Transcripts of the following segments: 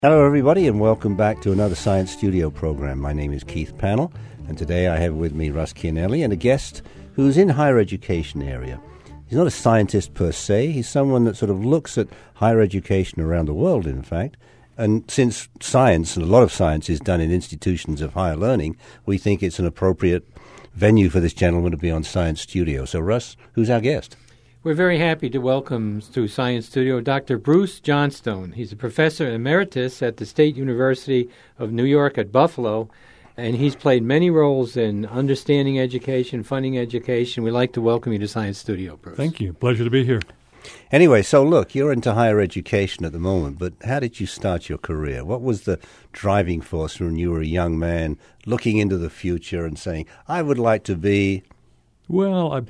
Hello everybody and welcome back to another Science Studio program. My name is Keith Pannell and today I have with me Russ Chianelli and a guest who's in higher education area. He's not a scientist per se, he's someone that sort of looks at higher education around the world in fact. And since science, and a lot of science is done in institutions of higher learning, we think it's an appropriate venue for this gentleman to be on Science Studio. So Russ, who's our guest? We're very happy to welcome to Science Studio Dr. Bruce Johnstone. He's a professor emeritus at the State University of New York at Buffalo, and he's played many roles in understanding education, funding education. We'd like to welcome you to Science Studio, Bruce. Thank you. Pleasure to be here. Anyway, so look, you're into higher education at the moment, but how did you start your career? What was the driving force when you were a young man looking into the future and saying, I would like to be... Well,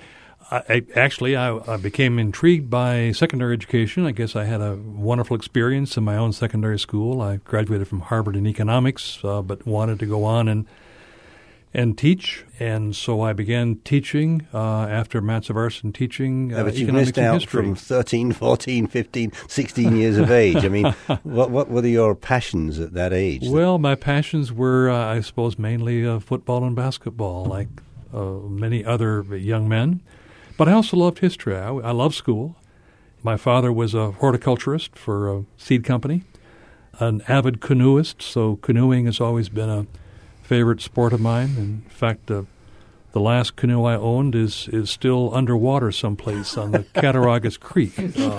I became intrigued by secondary education. I guess I had a wonderful experience in my own secondary school. I graduated from Harvard in economics, but wanted to go on and teach. And so I began teaching after Master of Arts in teaching but you economics missed and out history. from 13, 14, 15, 16 years of age. I mean, what were your passions at that age? Well, my passions were, I suppose, mainly football and basketball, like many other young men. But I also loved history. I loved school. My father was a horticulturist for a seed company, an avid canoeist, so canoeing has always been a favorite sport of mine. In fact, the last canoe I owned is still underwater someplace on the Cattaraugus Creek.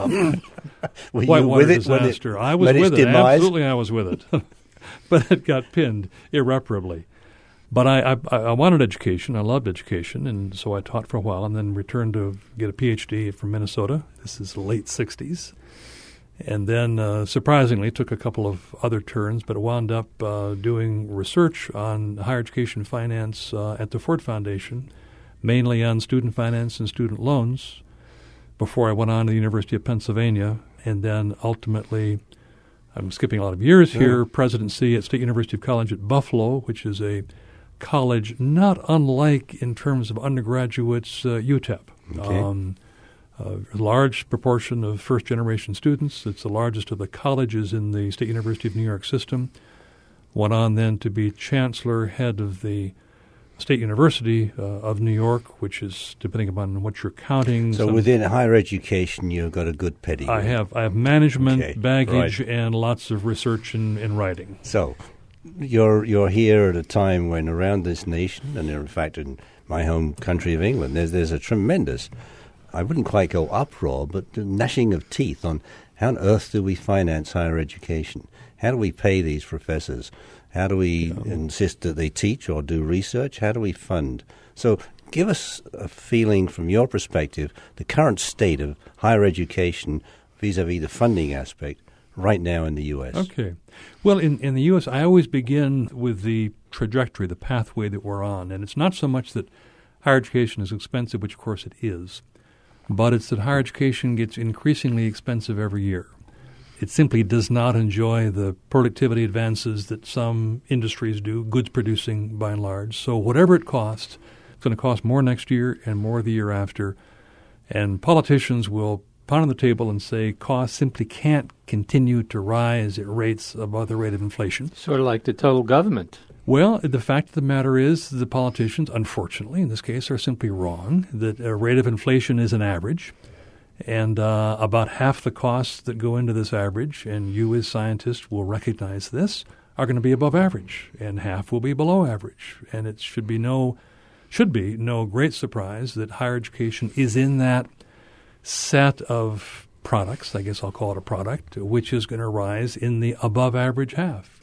Whitewater disaster. I was with it. Demise? Absolutely, I was with it. But it got pinned irreparably. But I wanted education. I loved education, and so I taught for a while and then returned to get a Ph.D. from Minnesota. This is the late 60s. And then, surprisingly, took a couple of other turns, but wound up doing research on higher education finance at the Ford Foundation, mainly on student finance and student loans, before I went on to the University of Pennsylvania, and then ultimately, I'm skipping a lot of years here, presidency at State University of College at Buffalo, which is a college not unlike in terms of undergraduates UTEP. Okay. A large proportion of first-generation students. It's the largest of the colleges in the State University of New York system. Went on then to be chancellor, head of the State University of New York, which is, depending upon what you're counting. So within higher education, you've got a good pedigree. I have management, baggage, right. And lots of research and writing. So you're here at a time when around this nation, and in fact in my home country of England, there's a tremendous, I wouldn't quite go uproar, but gnashing of teeth on how on earth do we finance higher education? How do we pay these professors? How do we insist that they teach or do research? How do we fund? So give us a feeling from your perspective, the current state of higher education vis-a-vis the funding aspect right now in the U.S. Okay. Well, in the U.S., I always begin with the trajectory, the pathway that we're on. And it's not so much that higher education is expensive, which of course it is, but it's that higher education gets increasingly expensive every year. It simply does not enjoy the productivity advances that some industries do, goods producing by and large. So whatever it costs, it's going to cost more next year and more the year after. And politicians will pound on the table and say costs simply can't continue to rise at rates above the rate of inflation. Sort of like the total government. Well, the fact of the matter is the politicians, unfortunately, in this case, are simply wrong, that a rate of inflation is an average, and about half the costs that go into this average, and you as scientists will recognize this, are going to be above average, and half will be below average. And it should be no great surprise that higher education is in that set of products, I guess I'll call it a product, which is going to rise in the above average half.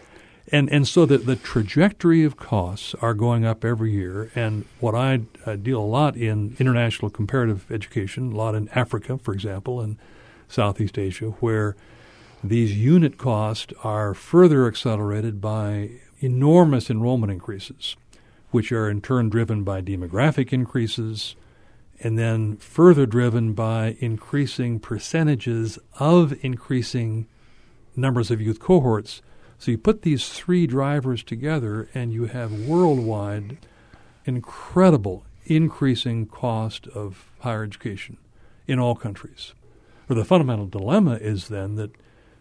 And so the trajectory of costs are going up every year. And what I deal a lot in international comparative education, a lot in Africa, for example, and Southeast Asia, where these unit costs are further accelerated by enormous enrollment increases, which are in turn driven by demographic increases, and then further driven by increasing percentages of increasing numbers of youth cohorts. So you put these three drivers together and you have worldwide incredible increasing cost of higher education in all countries. Or the fundamental dilemma is then that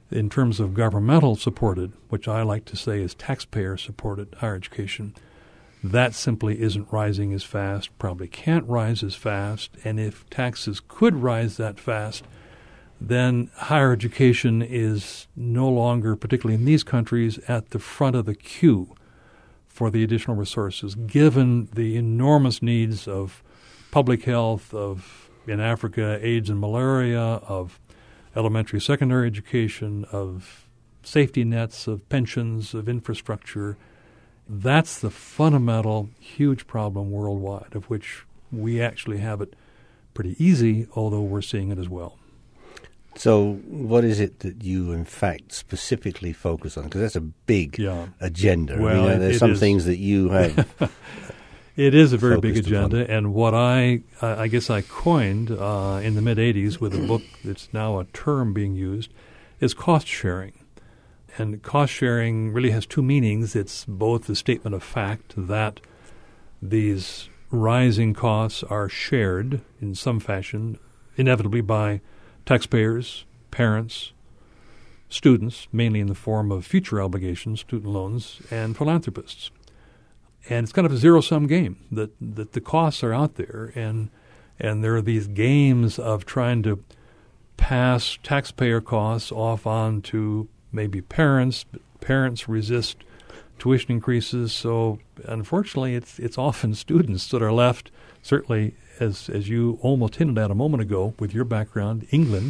In terms of governmental supported, which I like to say is taxpayer supported higher education, that simply isn't rising as fast, probably can't rise as fast, and if taxes could rise that fast, then higher education is no longer, particularly in these countries, at the front of the queue for the additional resources, given the enormous needs of public health, of, in Africa, AIDS and malaria, of elementary, secondary education, of safety nets, of pensions, of infrastructure. That's the fundamental, huge problem worldwide, of which we actually have it pretty easy, although we're seeing it as well. So what is it that you, in fact, specifically focus on? Because that's a big agenda. Well, I mean, there's some things that you have. It is a very big focused agenda, and what I guess I coined in the mid-'80s with a book that's now a term being used is cost sharing. And cost sharing really has two meanings. It's both the statement of fact that these rising costs are shared in some fashion, inevitably by taxpayers, parents, students, mainly in the form of future obligations, student loans, and philanthropists. And it's kind of a zero-sum game that the costs are out there, and there are these games of trying to pass taxpayer costs off on to maybe parents. But parents resist tuition increases, so unfortunately it's often students that are left, certainly as you almost hinted at a moment ago with your background, England.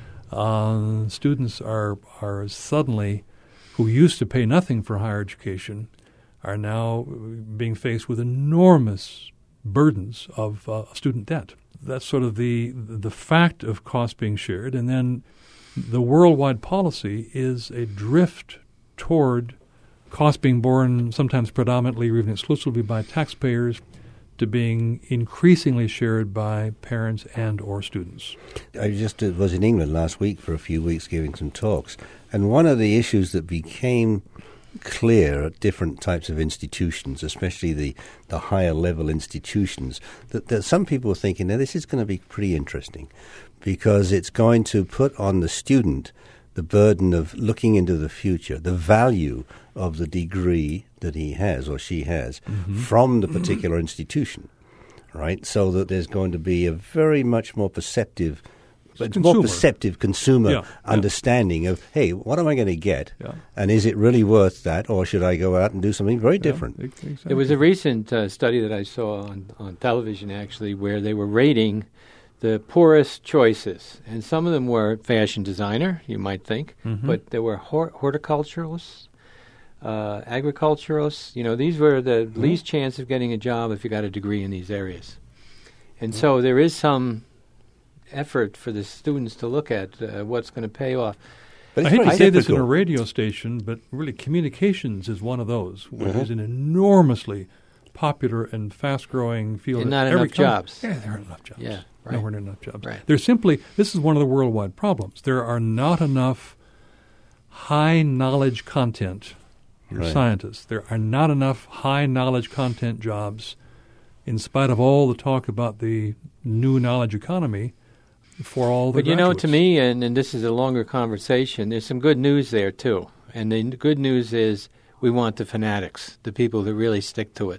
Students are suddenly, who used to pay nothing for higher education, are now being faced with enormous burdens of student debt. That's sort of the fact of cost being shared. And then the worldwide policy is a drift toward cost being borne sometimes predominantly or even exclusively by taxpayers to being increasingly shared by parents and or students. I just was in England last week for a few weeks giving some talks, and one of the issues that became clear at different types of institutions, especially the higher level institutions, that some people were thinking, now this is going to be pretty interesting because it's going to put on the student the burden of looking into the future, the value of the degree that he has or she has from the particular institution, right? So that there's going to be a very much more perceptive consumer understanding of, hey, what am I going to get? Yeah. And is it really worth that, or should I go out and do something very different? Exactly. There was a recent study that I saw on television, actually, where they were rating the poorest choices. And some of them were fashion designer, you might think, but there were horticulturalists, agriculturalists. You know, these were the least chance of getting a job if you got a degree in these areas. And so there is some effort for the students to look at what's going to pay off. But I hate to say this in a radio station, but really communications is one of those, which is an enormously popular and fast-growing field. And not enough jobs. Yeah, there aren't enough jobs. Yeah, right. Nowhere near enough jobs. Right. There's simply, this is one of the worldwide problems. There are not enough high-knowledge content scientists. There are not enough high-knowledge content jobs, in spite of all the talk about the new knowledge economy, for all the graduates. But, you know, to me, and this is a longer conversation, there's some good news there, too. And the good news is we want the fanatics, the people that really stick to it.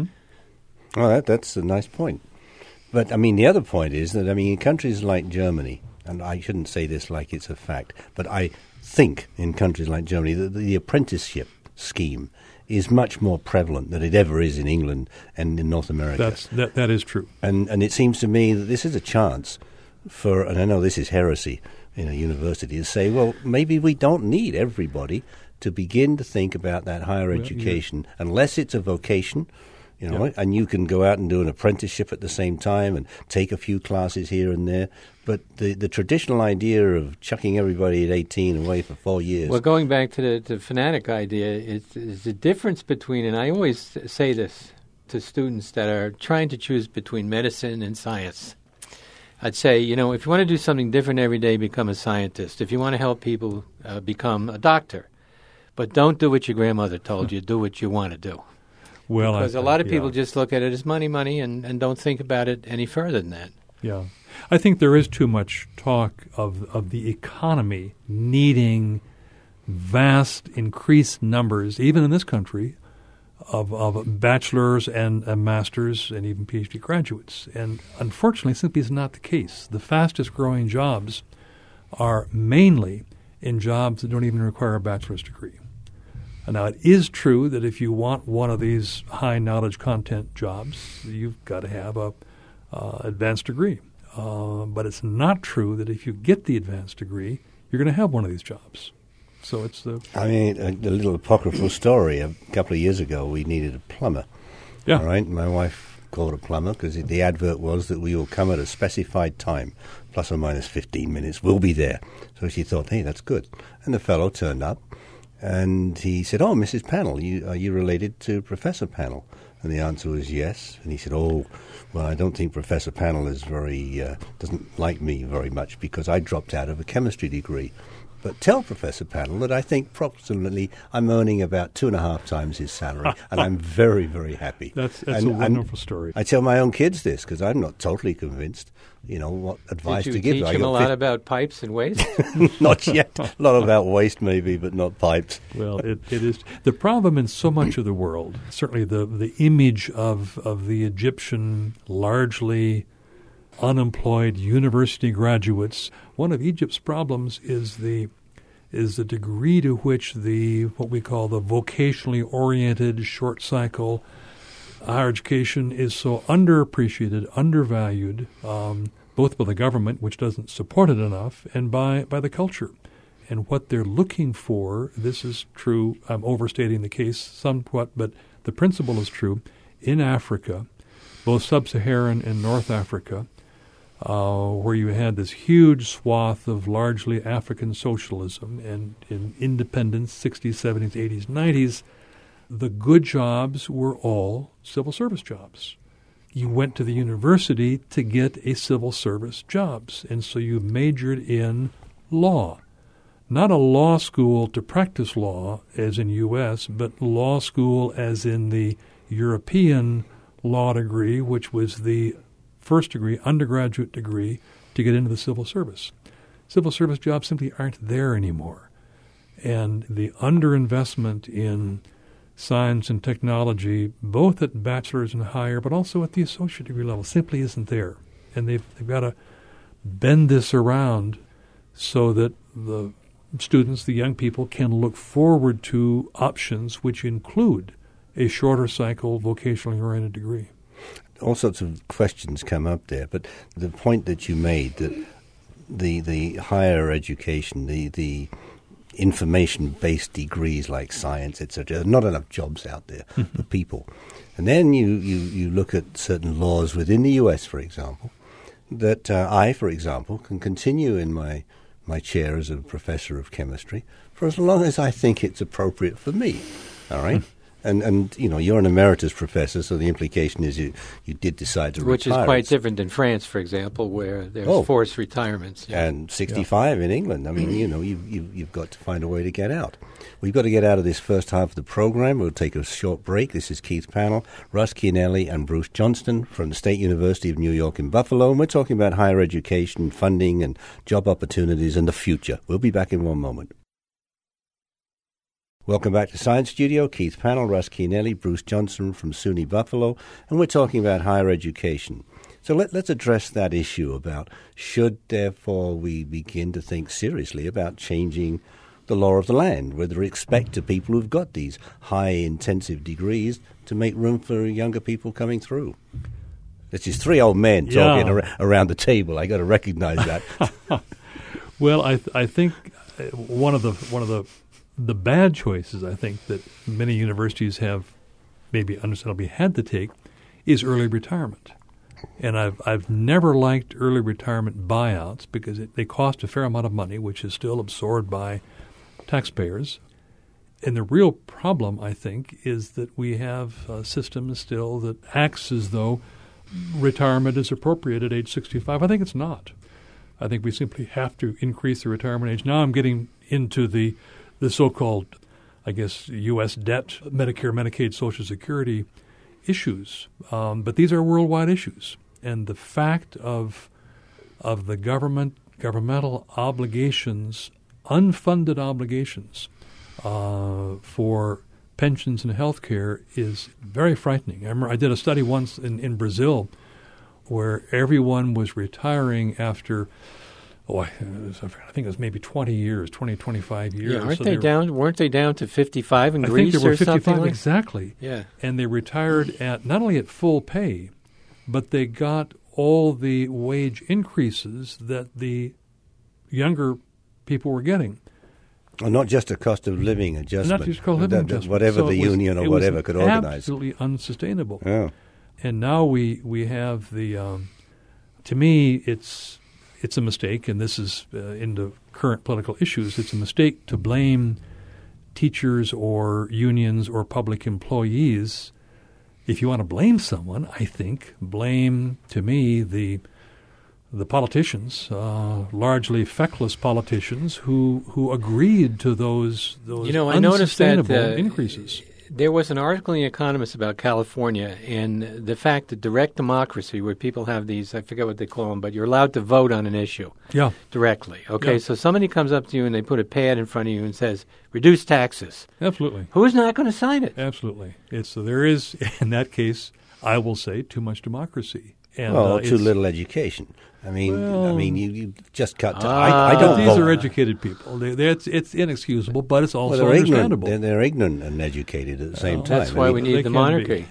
Well, that's a nice point. But, I mean, the other point is that, I mean, in countries like Germany, and I shouldn't say this like it's a fact, but I think in countries like Germany that the apprenticeship scheme is much more prevalent than it ever is in England and in North America. That is true. And it seems to me that this is a chance for, and I know this is heresy in a university, to say, well, maybe we don't need everybody to begin to think about that higher education, unless it's a vocation, you know, and you can go out and do an apprenticeship at the same time and take a few classes here and there. But the traditional idea of chucking everybody at 18 away for 4 years. Well, going back to the fanatic idea, is the difference between, and I always say this to students that are trying to choose between medicine and science. I'd say, you know, if you want to do something different every day, become a scientist. If you want to help people, become a doctor. But don't do what your grandmother told you. Do what you want to do. Well, because a lot of people just look at it as money, and don't think about it any further than that. Yeah. I think there is too much talk of the economy needing vast increased numbers, even in this country, of bachelor's and master's and even PhD graduates. And unfortunately, simply is not the case. The fastest growing jobs are mainly in jobs that don't even require a bachelor's degree. Now, it is true that if you want one of these high knowledge content jobs, you've got to have a advanced degree. But it's not true that if you get the advanced degree, you're going to have one of these jobs. So it's the... I mean, a little apocryphal story. A couple of years ago, we needed a plumber. Yeah. All right? My wife called a plumber because the advert was that we will come at a specified time, plus or minus 15 minutes. We'll be there. So she thought, hey, that's good. And the fellow turned up, and he said, oh, Mrs. Pannell, are you related to Professor Pannell? And the answer was yes. And he said, oh, well, I don't think Professor Pannell is doesn't like me very much because I dropped out of a chemistry degree. But tell Professor Pannell that I think approximately I'm earning about 2.5 times his salary, and I'm very, very happy. That's a wonderful story. I tell my own kids this because I'm not totally convinced, what advice to give. Did you teach him a lot about pipes and waste? Not yet. A lot about waste maybe, but not pipes. Well, it is. The problem in so much of the world, certainly the image of the Egyptian largely unemployed university graduates. One of Egypt's problems is the degree to which what we call the vocationally oriented short cycle higher education is so underappreciated, undervalued, both by the government, which doesn't support it enough, and by the culture. And what they're looking for, this is true, I'm overstating the case somewhat, but the principle is true, in Africa, both sub-Saharan and North Africa, where you had this huge swath of largely African socialism and in independence, 60s, 70s, 80s, 90s, the good jobs were all civil service jobs. You went to the university to get a civil service jobs, and so you majored in law. Not a law school to practice law, as in U.S., but law school as in the European law degree, which was the first degree, undergraduate degree, to get into the civil service. Civil service jobs simply aren't there anymore. And the underinvestment in science and technology, both at bachelor's and higher, but also at the associate degree level, simply isn't there. And they've got to bend this around so that the students, the young people, can look forward to options which include a shorter cycle, vocationally oriented degree. All sorts of questions come up there, but the point that you made, that the higher education, the information-based degrees like science, etc., there are not enough jobs out there for people. And then you look at certain laws within the U.S., for example, that I, for example, can continue in my chair as a professor of chemistry for as long as I think it's appropriate for me, all right? And you're an emeritus professor, so the implication is you did decide to retire. Which is quite different in France, for example, where there's forced retirements. Yeah. And 65 in England. I mean, you've got to find a way to get out. We've got to get out of this first half of the program. We'll take a short break. This is Keith Pannell, Russ Chianelli, and Bruce Johnston from the State University of New York in Buffalo. And we're talking about higher education, funding, and job opportunities and the future. We'll be back in one moment. Welcome back to Science Studio. Keith Pannell, Russ Chianelli, Bruce Johnston from SUNY Buffalo, and we're talking about higher education. So let's address that issue about should, therefore, we begin to think seriously about changing the law of the land, whether expect to people who've got these high-intensive degrees to make room for younger people coming through. This is three old men talking around the table. I got to recognize that. Well, I think one of the bad choices, I think, that many universities have maybe understandably had to take is early retirement. And I've never liked early retirement buyouts because they cost a fair amount of money, which is still absorbed by taxpayers. And the real problem, I think, is that we have a system still that acts as though retirement is appropriate at age 65. I think it's not. I think we simply have to increase the retirement age. Now I'm getting into the so-called, I guess, U.S. debt, Medicare, Medicaid, Social Security issues. But these are worldwide issues. And the fact of of the governmental obligations, unfunded obligations for pensions and health care is very frightening. I remember I did a study once in Brazil where everyone was retiring after, I think it was maybe 25 years. Yeah, weren't they down to 55 in Greece? I think they were 55, like? exactly. Yeah. And they retired at not only at full pay, but they got all the wage increases that the younger people were getting. Well, not just a cost of living adjustment. Not just cost of living adjustment. Whatever the union or whatever could organize. Absolutely unsustainable. Yeah. And now we have the, to me, it's a mistake, and this is into current political issues, it's a mistake to blame teachers or unions or public employees. If you want to blame someone, I think, blame, to me, the politicians, largely feckless politicians who agreed to those I noticed that increases. There was an article in The Economist about California and the fact that direct democracy, where people have these, I forget what they call them, but you're allowed to vote on an issue directly. Okay, Yeah. So somebody comes up to you and they put a pad in front of you and says, reduce taxes. Absolutely. Who's not going to sign it? Absolutely. There is, in that case, I will say, too much democracy. And, too little education. I mean, you just cut. I don't but these vote. are educated people. It's inexcusable, but it's also they're understandable. ignorant. They're ignorant and educated at the same time. That's why we need the monarchy.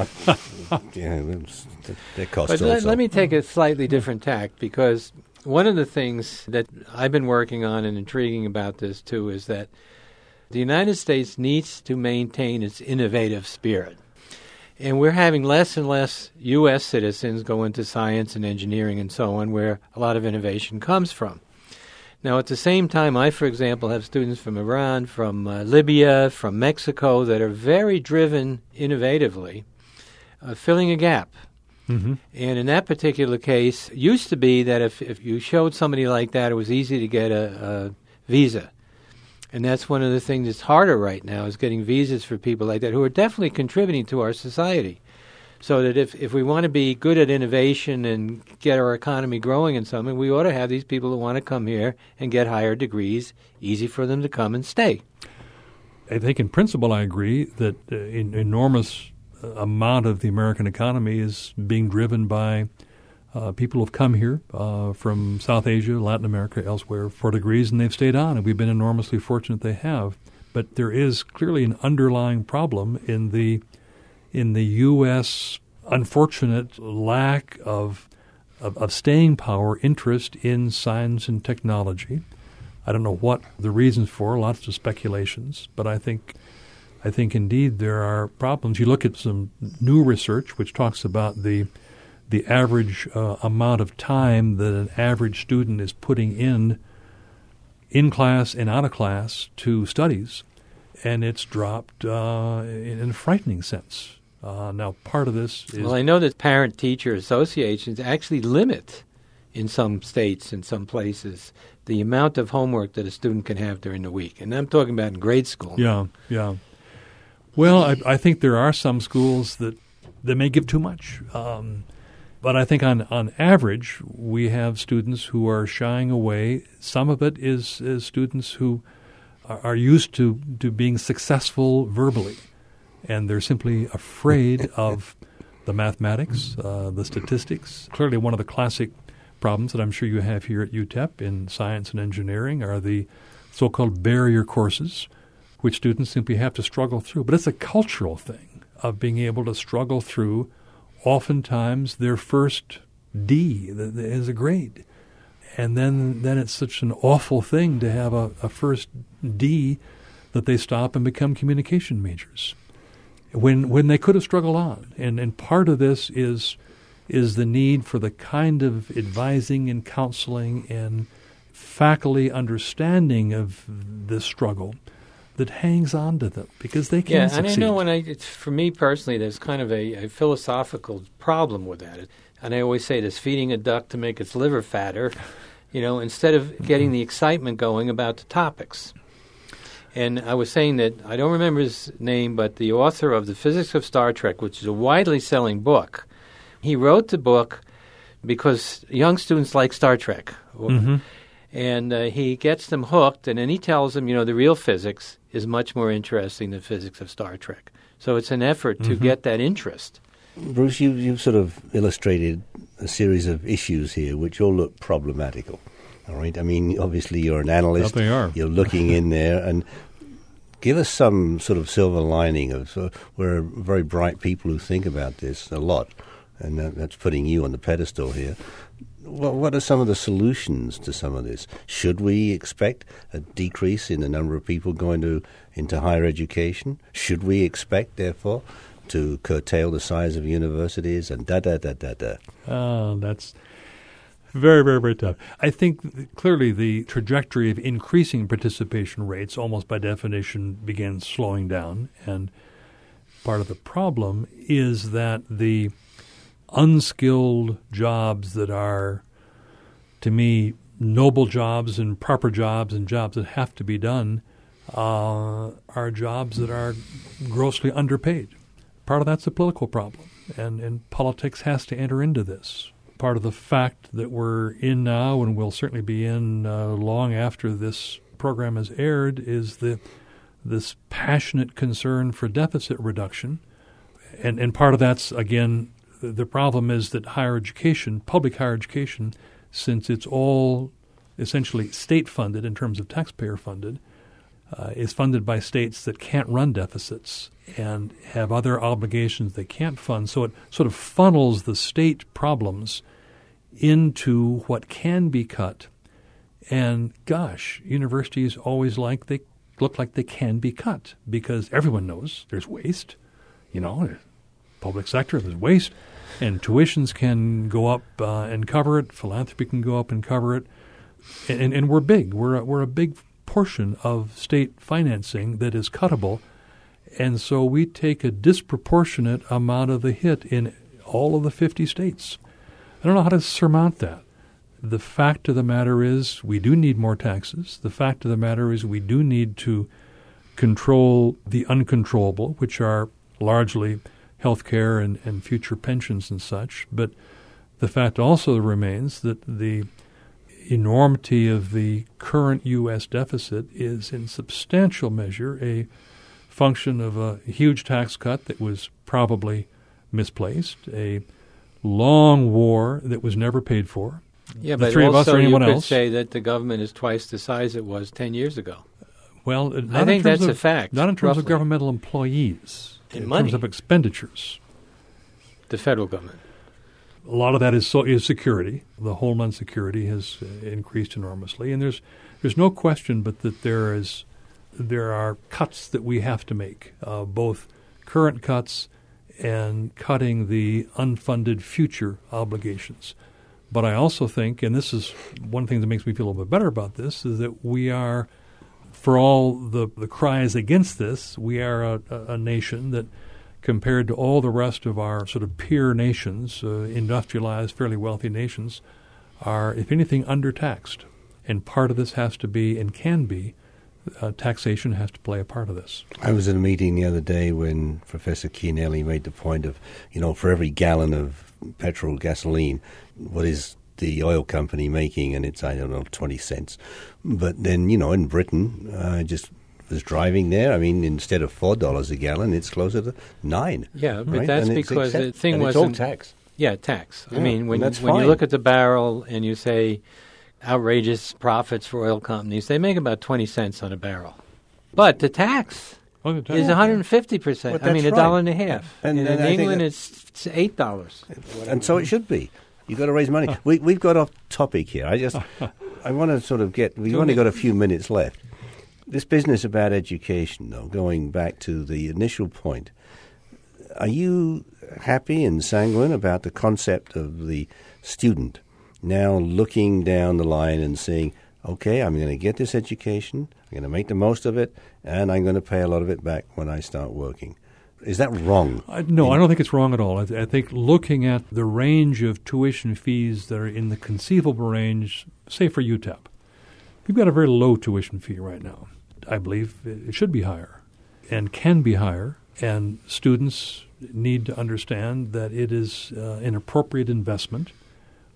They cost But also. let me take a slightly different tack, because one of the things that I've been working on and intriguing about this, too, is that the United States needs to maintain its innovative spirit. And we're having less and less U.S. citizens go into science and engineering and so on, where a lot of innovation comes from. Now, at the same time, I, for example, have students from Iran, from Libya, from Mexico that are very driven innovatively, filling a gap. Mm-hmm. And in that particular case, it used to be that if you showed somebody like that, it was easy to get a visa. And that's one of the things that's harder right now, is getting visas for people like that who are definitely contributing to our society. So that if we want to be good at innovation and get our economy growing in something, we ought to have these people who want to come here and get higher degrees, easy for them to come and stay. I think in principle I agree that an enormous amount of the American economy is being driven by people who've come here from South Asia, Latin America, elsewhere for degrees, and they've stayed on, and we've been enormously fortunate they have. But there is clearly an underlying problem in the U.S. unfortunate lack of staying power interest in science and technology. I don't know what the reasons for, lots of speculations, but I think indeed there are problems. You look at some new research which talks about the average amount of time that an average student is putting in class and out of class to studies, and it's dropped in a frightening sense. Now, part of this is... Well, I know that parent-teacher associations actually limit, in some states, in some places, the amount of homework that a student can have during the week. And I'm talking about in grade school. Yeah. Well, I think there are some schools that may give too much. But I think on average, we have students who are shying away. Some of it is students who are used to being successful verbally, and they're simply afraid of the mathematics, the statistics. Clearly one of the classic problems that I'm sure you have here at UTEP in science and engineering are the so-called barrier courses, which students simply have to struggle through. But it's a cultural thing of being able to struggle through oftentimes their first D as a grade. And then it's such an awful thing to have a first D that they stop and become communication majors when they could have struggled on. And part of this is the need for the kind of advising and counseling and faculty understanding of this struggle that hangs on to them because they can't succeed. And I know for me personally, there's kind of a philosophical problem with that. And I always say this, feeding a duck to make its liver fatter, instead of getting the excitement going about the topics. And I was saying that, I don't remember his name, but the author of The Physics of Star Trek, which is a widely selling book, he wrote the book because young students like Star Trek. And he gets them hooked, and then he tells them, the real physics is much more interesting than physics of Star Trek. So it's an effort to get that interest. Bruce, you've sort of illustrated a series of issues here which all look problematical. All right? I mean, obviously you're an analyst. They are. You're looking in there, and give us some sort of silver lining of we're very bright people who think about this a lot, and that's putting you on the pedestal here. Well, what are some of the solutions to some of this? Should we expect a decrease in the number of people going into higher education? Should we expect, therefore, to curtail the size of universities and da-da-da-da-da? That's very, very, very tough. I think clearly the trajectory of increasing participation rates almost by definition begins slowing down. And part of the problem is that the unskilled jobs that are, to me, noble jobs and proper jobs and jobs that have to be done are jobs that are grossly underpaid. Part of that's a political problem, and politics has to enter into this. Part of the fact that we're in now, and will certainly be in long after this program has aired, is this passionate concern for deficit reduction. And part of that's, again, the problem is that higher education, public higher education, since it's all essentially state-funded in terms of taxpayer-funded, is funded by states that can't run deficits and have other obligations they can't fund. So it sort of funnels the state problems into what can be cut. And gosh, universities always look like they can be cut because everyone knows there's waste. Public sector, there's waste. And tuitions can go up and cover it. Philanthropy can go up and cover it. And we're big. We're a big portion of state financing that is cuttable. And so we take a disproportionate amount of the hit in all of the 50 states. I don't know how to surmount that. The fact of the matter is we do need more taxes. The fact of the matter is we do need to control the uncontrollable, which are largely health care and future pensions and such. But the fact also remains that the enormity of the current U.S. deficit is in substantial measure a function of a huge tax cut that was probably misplaced, a long war that was never paid for. Yeah, the but three of us also or anyone you could else. say that the government is twice the size it was 10 years ago. Well, I think that's a fact. Not in terms roughly. of governmental employees, In in money. terms of expenditures. The federal government. A lot of that is security. The Homeland Security has increased enormously, and there's no question but that there are cuts that we have to make, both current cuts and cutting the unfunded future obligations. But I also think, and this is one thing that makes me feel a little bit better about this, is that we are, for all the cries against this, we are a nation that, compared to all the rest of our sort of peer nations, industrialized, fairly wealthy nations, are, if anything, undertaxed. And part of this has to be and can be taxation has to play a part of this. I was at a meeting the other day when Professor Chianelli made the point of, for every gallon of petrol, gasoline, what is the oil company making? And it's, 20 cents. But then, in Britain, I just was driving there. I mean, instead of $4 a gallon, it's closer to $9. Yeah, but right? that's And it's because the thing and wasn't... it's all tax. Yeah, tax. Yeah, I mean, when that's you fine. look at the barrel and you say outrageous profits for oil companies, they make about 20 cents on a barrel. But the tax is 150%. But I mean, that's $1.50. right. And And in I think England, that- it's $8. And so it should be. You've got to raise money. We've got off topic here. I want to sort of we've only got a few minutes left. This business about education, though, going back to the initial point, are you happy and sanguine about the concept of the student now looking down the line and saying, okay, I'm going to get this education, I'm going to make the most of it, and I'm going to pay a lot of it back when I start working? Is that wrong? No, I don't think it's wrong at all. I think looking at the range of tuition fees that are in the conceivable range, say for UTEP, we've got a very low tuition fee right now. I believe it should be higher and can be higher, and students need to understand that it is an appropriate investment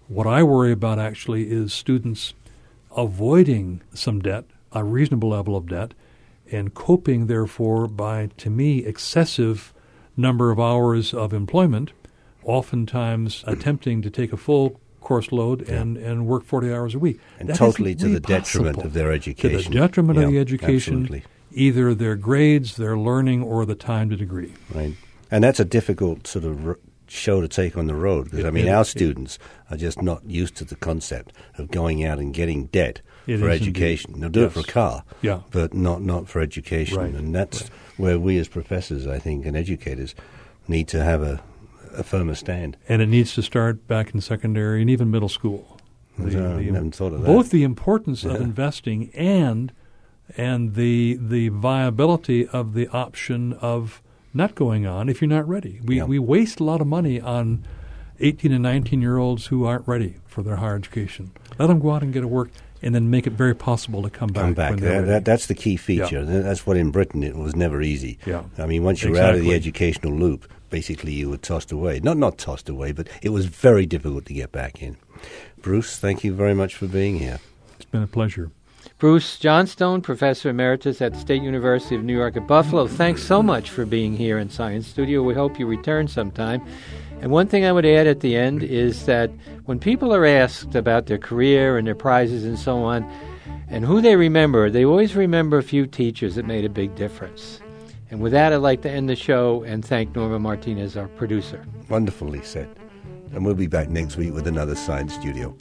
What I worry about actually is students avoiding some debt, a reasonable level of debt, and coping, therefore, by, to me, excessive number of hours of employment, oftentimes attempting to take a full course load and work 40 hours a week. And that totally to the possible. detriment of their education. To the detriment of the education, absolutely. Either their grades, their learning, or the time to degree. Right. And that's a difficult sort of show to take on the road, because, our students are just not used to the concept of going out and getting debt for education. Indeed. They'll do it for a car, Yeah. but not for education. Right. And that's where we as professors, I think, and educators need to have a firmer stand. And it needs to start back in secondary and even middle school. I haven't thought of that. Both the importance of investing and the viability of the option of not going on if you're not ready. We waste a lot of money on 18 and 19-year-olds who aren't ready for their higher education. Let them go out and get a work and then make it very possible to come back. When they're ready. That's the key feature. Yeah. That's what in Britain it was never easy. Yeah. Once you were out of the educational loop, basically you were tossed away. Not tossed away, but it was very difficult to get back in. Bruce, thank you very much for being here. It's been a pleasure. Bruce Johnstone, Professor Emeritus at the State University of New York at Buffalo, thanks so much for being here in Science Studio. We hope you return sometime. And one thing I would add at the end is that when people are asked about their career and their prizes and so on, and who they always remember a few teachers that made a big difference. And with that, I'd like to end the show and thank Norma Martinez, our producer. Wonderfully said. And we'll be back next week with another Science Studio.